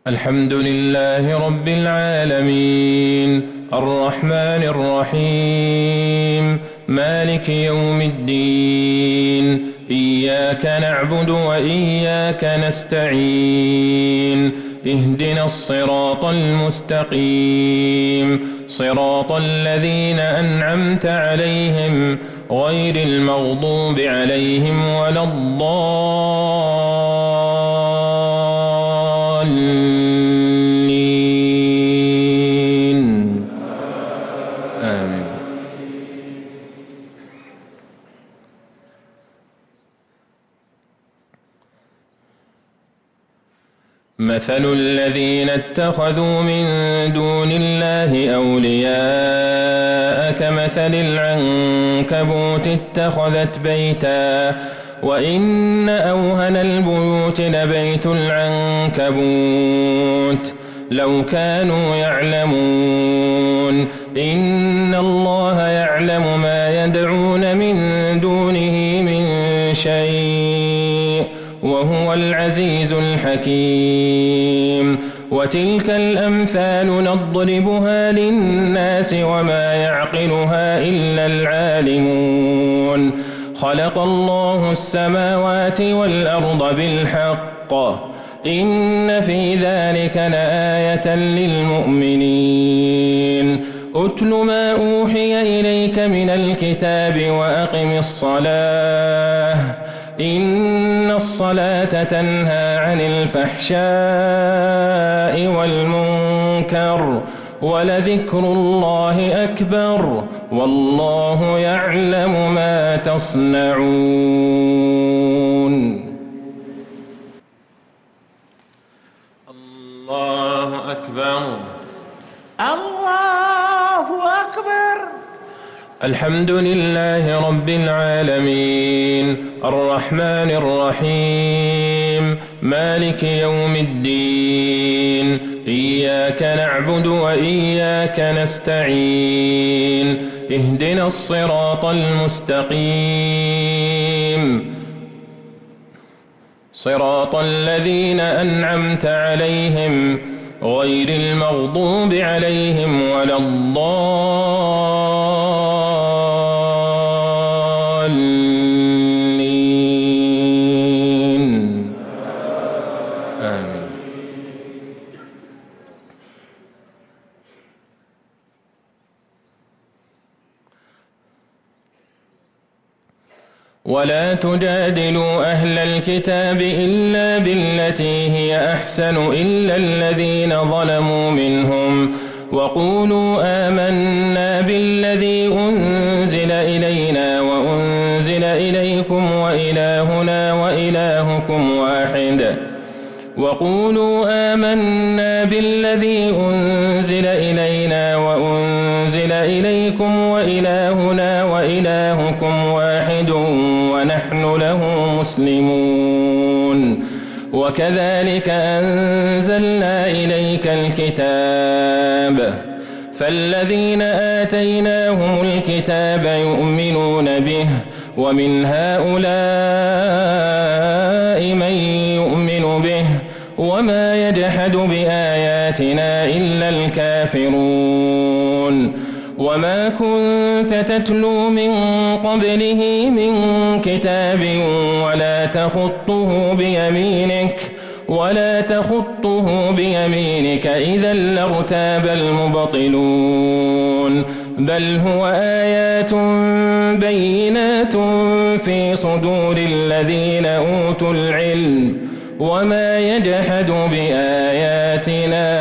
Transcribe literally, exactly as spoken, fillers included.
الحمد لله رب العالمين الرحمن الرحيم مالك يوم الدين إياك نعبد وإياك نستعين اهدنا الصراط المستقيم صراط الذين أنعمت عليهم غير المغضوب عليهم ولا الضالين آمين. مثل الذين اتخذوا من دون الله أولياء كمثل العنكبوت اتخذت بيتا وإن أوهن البيوت لبيت العنكبوت لو كانوا يعلمون إن الله يعلم ما يدعون من دونه من شيء وهو العزيز الحكيم. وتلك الأمثال نضربها للناس وما يعقلها إلا العالمون. خلق الله السماوات والأرض بالحق إن في ذلك لآية للمؤمنين. أتل ما أوحي إليك من الكتاب وأقم الصلاة إن الصلاة تنهى عن الفحشاء والمنكر ولذكر الله أكبر والله يعلم ما تصنعون. الله أكبر الله أكبر. الحمد لله رب العالمين الرحمن الرحيم مالك يوم الدين إياك نعبد وإياك نستعين اهدنا الصراط المستقيم صراط الذين أنعمت عليهم غير المغضوب عليهم ولا الضالين آمين. ولا تجادلوا أهل الكتاب إلا بالتي هي أحسن إلا الذين ظلموا منهم وقولوا آمنا بالذي أنزل إلينا وأنزل إليكم وإلهنا وإلهكم واحد وقولوا آمنا بالذي أنزل إلينا وأنزل إليكم وإلهنا وإلهكم واحد ونحن له مسلمون. وكذلك أنزلنا إليك الكتاب فالذين آتيناهم الكتاب يؤمنون به ومن هؤلاء من يؤمن به وما يجحد بآياتنا إلا الكافرون. وما كنت تتلو من قبله من كتاب ولا تخطه بيمينك ولا تخطه بيمينك إذا لارتاب المبطلون. بل هو آيات بينات في صدور الذين أوتوا العلم وما يجحد بآياتنا